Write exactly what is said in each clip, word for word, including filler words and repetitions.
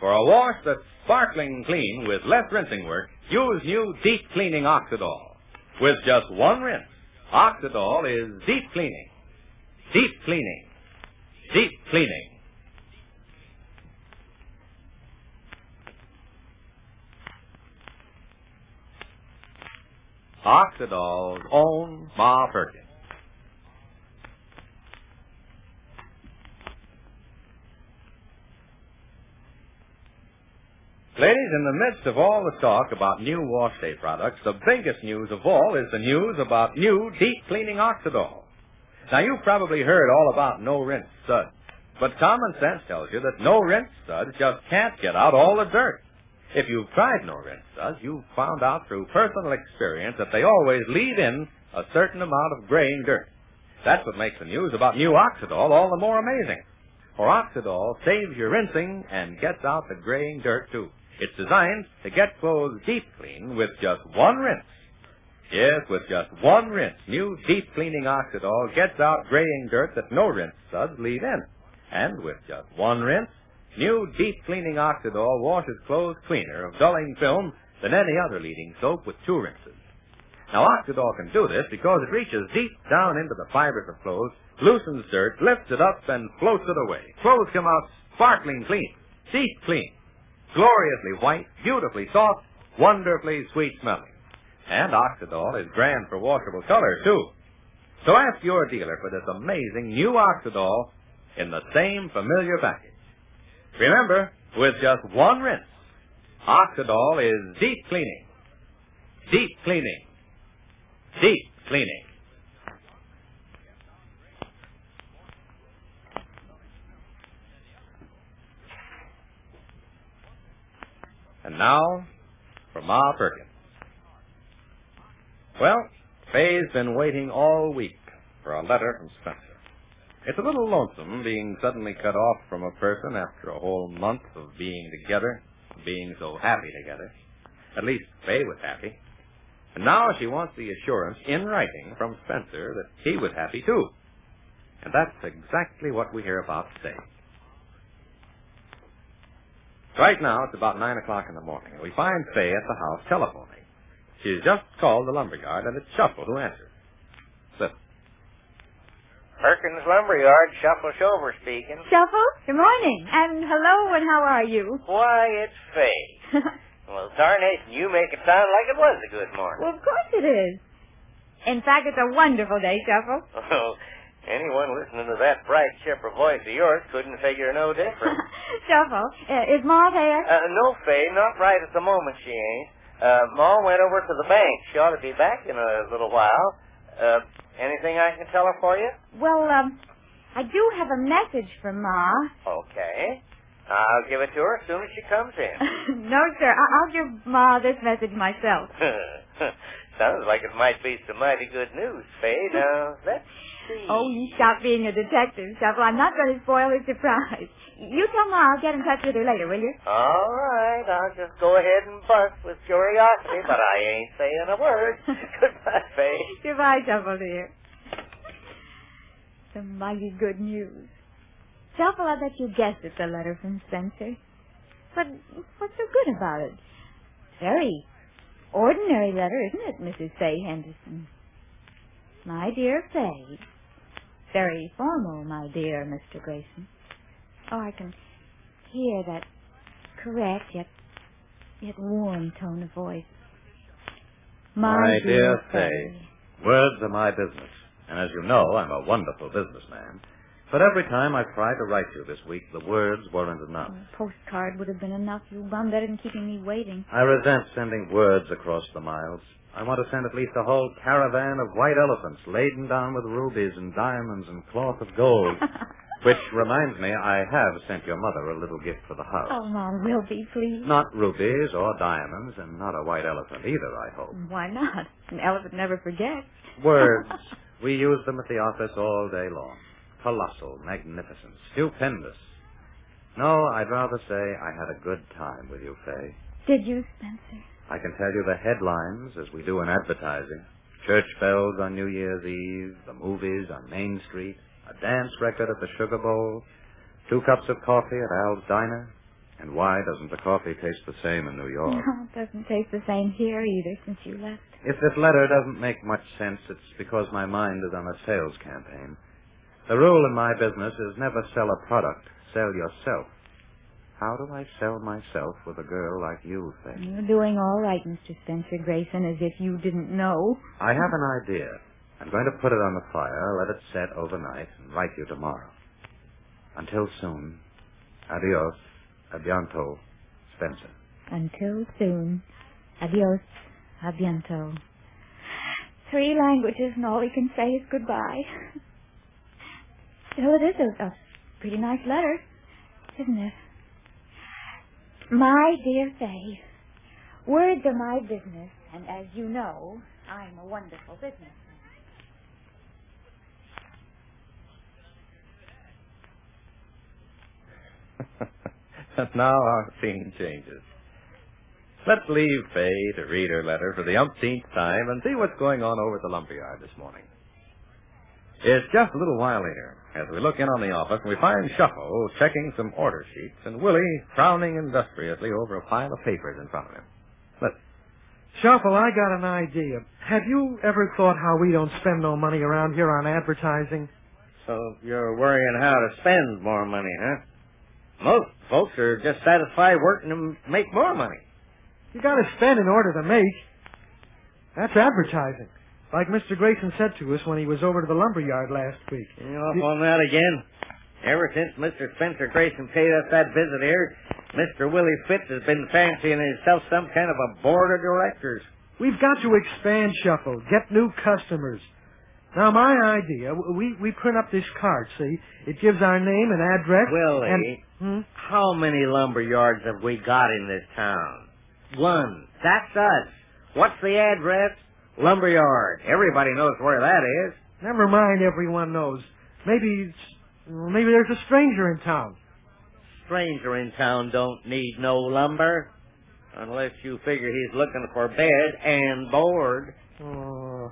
For a wash that's sparkling clean with less rinsing work, use new Deep Cleaning Oxidol. With just one rinse, Oxidol is deep cleaning. Deep cleaning. Deep cleaning. Oxidol's own Ma Perkins. Ladies, in the midst of all the talk about new wash day products, the biggest news of all is the news about new Deep Cleaning Oxidol. Now, you've probably heard all about no-rinse suds, but common sense tells you that no-rinse suds just can't get out all the dirt. If you've tried no-rinse suds, you've found out through personal experience that they always leave in a certain amount of graying dirt. That's what makes the news about new Oxidol all the more amazing. For Oxidol saves your rinsing and gets out the graying dirt, too. It's designed to get clothes deep clean with just one rinse. Yes, with just one rinse, new Deep Cleaning Oxidol gets out graying dirt that no-rinse suds leave in. And with just one rinse, new Deep Cleaning Oxidol washes clothes cleaner of dulling film than any other leading soap with two rinses. Now, Oxidol can do this because it reaches deep down into the fibers of clothes, loosens dirt, lifts it up, and floats it away. Clothes come out sparkling clean, deep clean, gloriously white, beautifully soft, wonderfully sweet-smelling. And Oxidol is grand for washable color, too. So ask your dealer for this amazing new Oxidol in the same familiar package. Remember, with just one rinse, Oxidol is deep cleaning. Deep cleaning. Deep cleaning. And now, for Ma Perkins. Well, Faye's been waiting all week for a letter from Spencer. It's a little lonesome being suddenly cut off from a person after a whole month of being together, being so happy together. At least Faye was happy. And now she wants the assurance in writing from Spencer that he was happy too. And that's exactly what we hear about today. Right now, it's about nine o'clock in the morning, and we find Faye at the house telephoning. She's just called the lumberyard, and it's Shuffle who answers. Listen. Perkins Lumberyard, Shuffle Shover speaking. Shuffle, good morning. And hello, and how are you? Why, it's Faye. Well, darnation, you make it sound like it was a good morning. Well, of course it is. In fact, it's a wonderful day, Shuffle. Oh, anyone listening to that bright, chipper voice of yours couldn't figure no difference. Shuffle, uh, is Ma there? Uh, no, Faye, not right at the moment she ain't. Uh, Ma went over to the bank. She ought to be back in a little while. Uh, anything I can tell her for you? Well, um, I do have a message from Ma. Okay. I'll give it to her as soon as she comes in. No, sir. I- I'll give Ma this message myself. Sounds like it might be some mighty good news, Faye. Now, let's see. Oh, you stop being a detective, Shuffle. I'm not going to spoil her surprise. You tell Ma I'll get in touch with her later, will you? All right. I'll just go ahead and bust with curiosity, but I ain't saying a word. Goodbye, Faye. Goodbye, Shuffle, dear. Some mighty good news. Shuffle, I bet you guessed it's a letter from Spencer. But what's so good about it? Very ordinary letter, isn't it, Missus Faye Henderson? My dear Faye. Very formal, my dear Mister Grayson. Oh, I can hear that correct yet yet warm tone of voice. My, my dear, dear Faye, words are my business. And as you know, I'm a wonderful businessman. But every time I've tried to write you this week, the words weren't enough. A postcard would have been enough. You've done better than keeping me waiting. I resent sending words across the miles. I want to send at least a whole caravan of white elephants laden down with rubies and diamonds and cloth of gold. Which reminds me, I have sent your mother a little gift for the house. Oh, Mom, will be, please. Not rubies or diamonds, and not a white elephant either, I hope. Why not? An elephant never forgets. Words. We use them at the office all day long. Colossal, magnificent, stupendous. No, I'd rather say I had a good time with you, Faye. Did you, Spencer? I can tell you the headlines, as we do in advertising. Church bells on New Year's Eve, the movies on Main Street, a dance record at the Sugar Bowl, two cups of coffee at Al's Diner, And why doesn't the coffee taste the same in New York? No, it doesn't taste the same here either since you left. If this letter doesn't make much sense, it's because my mind is on a sales campaign. The rule in my business is never sell a product, sell yourself. How do I sell myself with a girl like you, Faye? You're doing all right, Mister Spencer Grayson, as if you didn't know. I have an idea. I'm going to put it on the fire, let it set overnight, and write you tomorrow. Until soon, adios, abiento, Spencer. Until soon, adios, abiento. Three languages, and all he can say is goodbye. So it is a, a pretty nice letter, isn't it? My dear Faye, words are my business, and as you know, I'm a wonderful businessman. And now our scene changes. Let's leave Faye to read her letter for the umpteenth time and see what's going on over at the lumberyard this morning. It's just a little while later, as we look in on the office, and we find Shuffle checking some order sheets and Willie frowning industriously over a pile of papers in front of him. Listen. Shuffle, I got an idea. Have you ever thought how we don't spend no money around here on advertising? So you're worrying how to spend more money, huh? Most folks are just satisfied working to make more money. You got to spend in order to make. That's advertising. Like Mister Grayson said to us when he was over to the lumberyard last week. You off on that again? Ever since Mister Spencer Grayson paid us that visit here, Mister Willie Fitz has been fancying himself some kind of a board of directors. We've got to expand, Shuffle, get new customers. Now, my idea, we, we print up this card, see? It gives our name and address. Willie, and, hmm? how many lumber yards have we got in this town? One. That's us. What's the address? Lumberyard. Everybody knows where that is. Never mind, everyone knows. Maybe it's, maybe there's a stranger in town. Stranger in town don't need no lumber. Unless you figure he's looking for bed and board. Oh.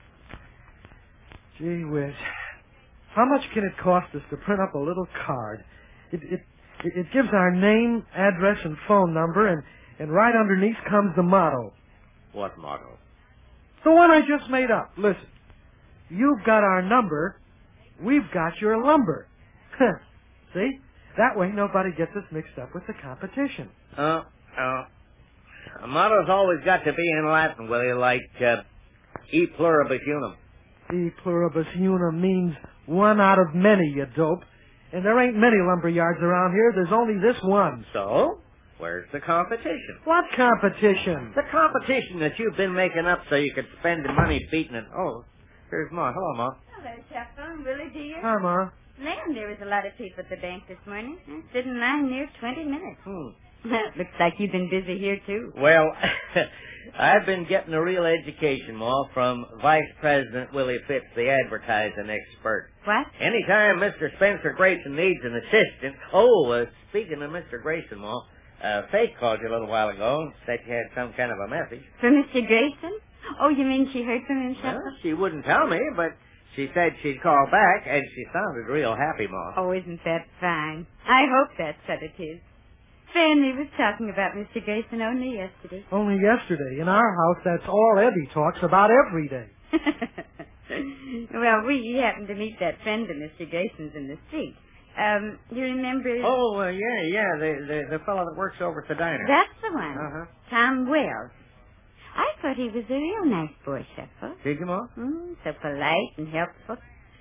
Gee whiz. How much can it cost us to print up a little card? It it it gives our name, address, and phone number, and, and right underneath comes the motto. What motto? The one I just made up. Listen. You've got our number. We've got your lumber. See? That way nobody gets us mixed up with the competition. Uh, uh, a motto's always got to be in Latin, Willie, like uh, E pluribus unum. E pluribus unum means one out of many, you dope. And there ain't many lumber yards around here. There's only this one. So, where's the competition? What competition? The competition that you've been making up so you could spend the money beating it. Oh, here's Ma. Hello, Ma. Hello, Chaplain. Willie, dear. Hi, Ma. Land, there was a lot of people at the bank this morning. I stood in line near twenty minutes. Hmm. Looks like you've been busy here, too. Well, I've been getting a real education, Ma, from Vice President Willie Fitz, the advertising expert. What? Anytime Mister Spencer Grayson needs an assistant... Oh, uh, speaking of Mister Grayson, Ma, uh, Faith called you a little while ago and said you had some kind of a message. For Mister Grayson? Oh, you mean she heard from him, Chaplain? Well, she wouldn't tell me, but she said she'd call back, and she sounded real happy, Ma. Oh, isn't that fine? I hope that's what it is. Fanny was talking about Mister Grayson only yesterday. Only yesterday. In our house, that's all Eddie talks about every day. Well, we happened to meet that friend of Mister Grayson's in the street. Um, you remember... Oh, uh, yeah, yeah, the, the the fellow that works over at the diner. That's the one. Uh-huh. Tom Wells. I thought he was a real nice boy, Shuffle. Did you, Ma? Mm, so polite and helpful.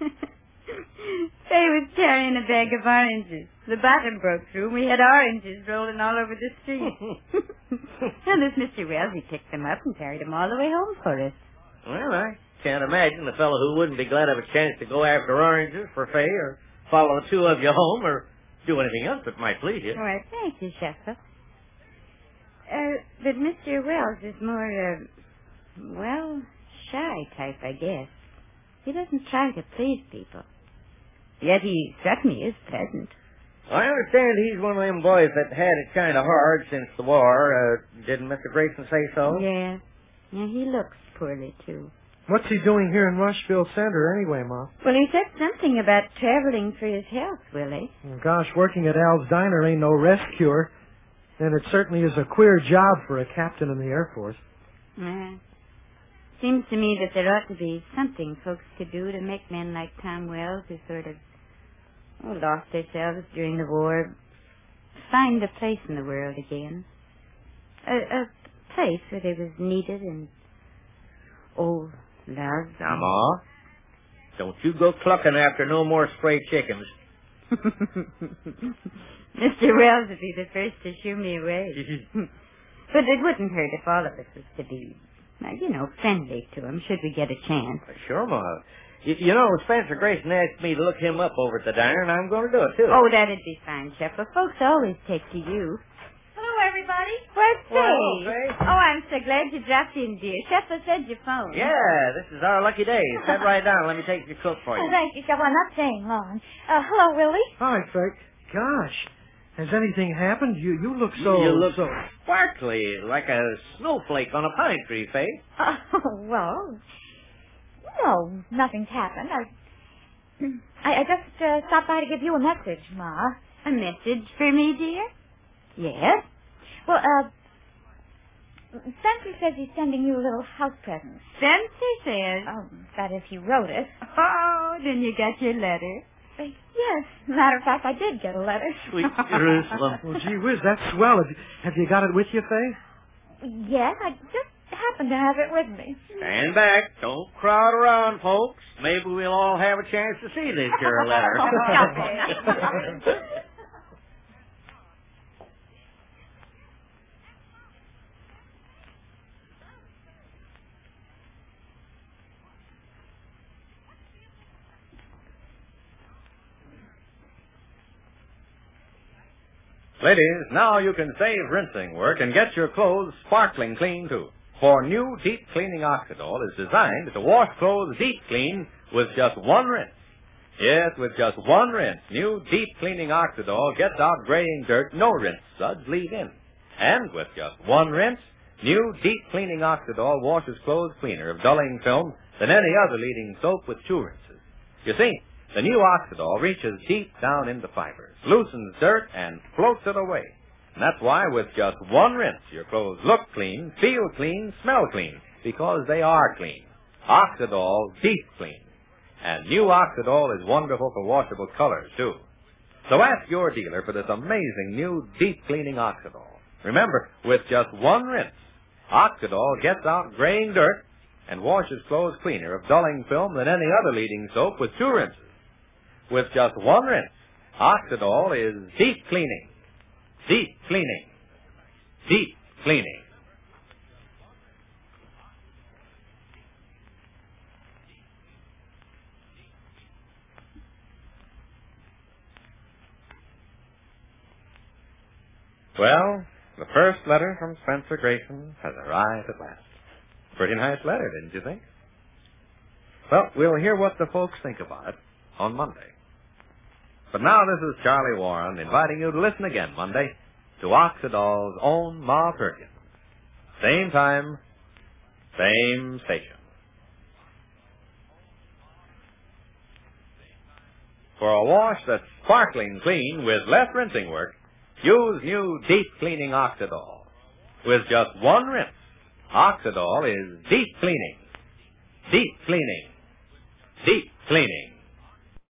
They was carrying a bag of oranges. The bottom broke through, and we had oranges rolling all over the street. And this Mister Wells, he picked them up and carried them all the way home for us. Well, I can't imagine a fellow who wouldn't be glad of a chance to go after oranges for Faye, or follow the two of you home, or do anything else that might please you. All right, thank you, Shuffle. Uh, but Mister Wells is more, uh, well, shy type, I guess. He doesn't try to please people. Yet he certainly is pleasant. I understand he's one of them boys that had it kind of hard since the war. Uh, didn't Mister Grayson say so? Yeah. Yeah, he looks poorly, too. What's he doing here in Rushville Center anyway, Ma? Well, he said something about traveling for his health, Willie. Gosh, working at Al's Diner ain't no rest cure. And it certainly is a queer job for a captain in the Air Force. Uh, seems to me that there ought to be something folks could do to make men like Tom Wells, who sort of oh, lost themselves during the war, find a place in the world again. A, a place where they was needed and, oh, loved. Now, Ma, don't you go clucking after no more stray chickens. Mister Wells would be the first to shoo me away. But it wouldn't hurt if all of us was to be, you know, friendly to him, should we get a chance. Sure, Ma. You, you know, Spencer Grayson asked me to look him up over at the diner, and I'm going to do it, too. Oh, that'd be fine, Shep. But folks always take to you. Hello, everybody. Where's Faye? Well, Faye. Oh, I'm so glad you dropped in, dear. Shepard said your phone. Yeah, this is our lucky day. Sit right down. Let me take your coat for you. Oh, thank you, Shep. I'm not staying long. Uh, hello, Willie. Hi, Frank. Gosh, has anything happened? You you look so... You look so... sparkly, like a snowflake on a pine tree, Faye. Oh, well, no, nothing's happened. I, I, I just uh, stopped by to give you a message, Ma. A message for me, dear? Yes? Well, uh, Spencer says he's sending you a little house present. Spencer says. Oh, that if you wrote it. Oh, then you got your letter. Uh, yes. Matter of fact, I did get a letter. Sweet Jerusalem. Well, gee whiz, that's swell. Have you, have you got it with you, Faye? Yes, I just happened to have it with me. Stand back. Don't crowd around, folks. Maybe we'll all have a chance to see this here letter. Stop it. Ladies, now you can save rinsing work and get your clothes sparkling clean, too. For new deep cleaning Oxidol is designed to wash clothes deep clean with just one rinse. Yes, with just one rinse, new deep cleaning Oxidol gets out graying dirt no rinse suds leave in. And with just one rinse, new deep cleaning Oxidol washes clothes cleaner of dulling film than any other leading soap with two rinses. You see, the new Oxidol reaches deep down into fibers, loosens dirt, and floats it away. And that's why with just one rinse, your clothes look clean, feel clean, smell clean, because they are clean. Oxidol Deep Clean. And new Oxidol is wonderful for washable colors, too. So ask your dealer for this amazing new deep cleaning Oxidol. Remember, with just one rinse, Oxidol gets out graying dirt and washes clothes cleaner of dulling film than any other leading soap with two rinses. With just one rinse, Oxidol is deep cleaning. Deep cleaning. Deep cleaning. Well, the first letter from Spencer Grayson has arrived at last. Pretty nice letter, didn't you think? Well, we'll hear what the folks think about it on Monday. But now this is Charlie Warren inviting you to listen again Monday to Oxidol's own Ma Perkins. Same time, same station. For a wash that's sparkling clean with less rinsing work, use new deep cleaning Oxidol. With just one rinse, Oxidol is deep cleaning. Deep cleaning. Deep cleaning.